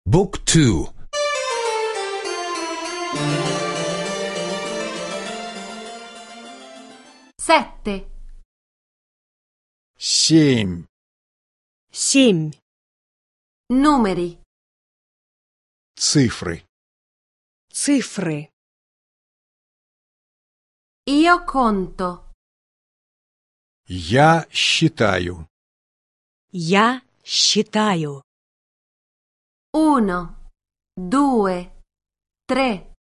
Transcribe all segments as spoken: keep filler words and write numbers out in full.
บุ๊กทู Sette. Семь. Семь. Numeri. Цифры. Цифры. Io conto. Я считаю. Я считаю. Uno, due, tre.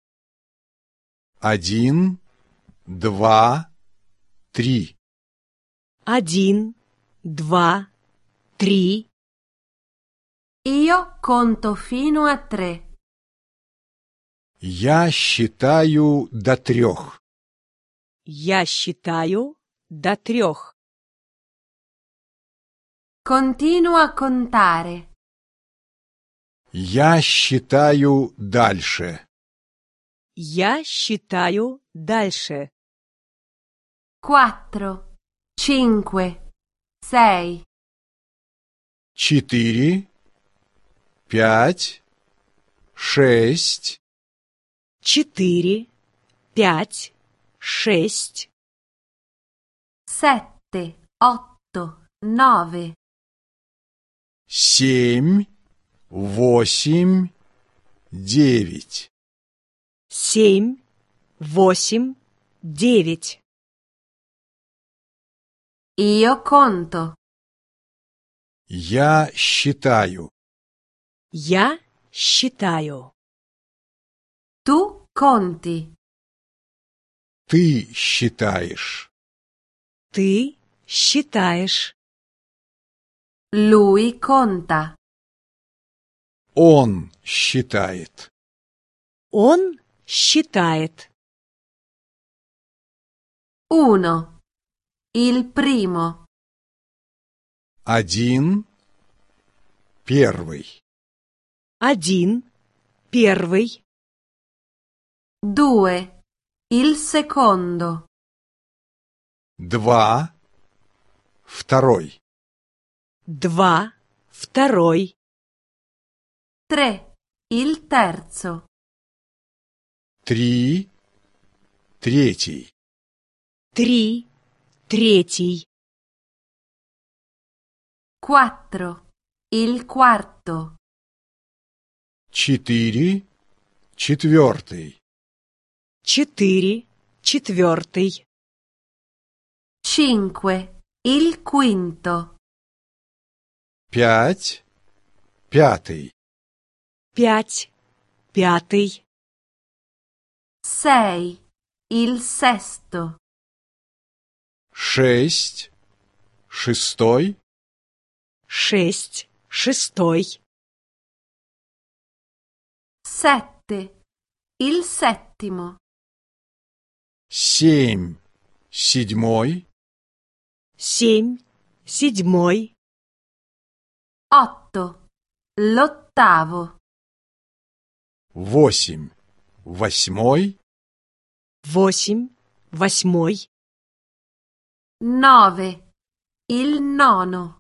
Один, два, три. Один, два, три. Io conto fino a tre. Я считаю до трех. Я считаю до трех. Continuo a contare. Я считаю дальше. Я считаю дальше. Quattro, cinque, sei. Четыре, пять, шесть. Четыре, пять, шесть. Sette, otto, nove. Семь, восемь, девять. Семь, восемь, девять. Io conto. Я считаю. Я считаю. Tu conti. Ты считаешь. Ты считаешь. Lui conta. Он считает. Он считает. Uno. Il primo. Один, первый. Один, первый. Due. Il secondo. Два, второй. Два, второй. Tre. Il terzo. Три, третий. Три, третий. Quattro. Il quarto. Четыре, четвертый. Четыре, четвертый. Cinque. Il quinto. Пять, пятый. Пять, пятый. Sei. Il sesto. Шесть, шестой. Шесть, шестой. Sette. Il settimo. Семь, седьмой. Семь, седьмой. Otto. L'ottavo. Восемь, восьмой. Восемь, восьмой. Nove. Il nono.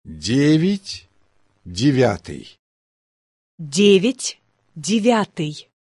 Девять, девятый. Девять, девятый.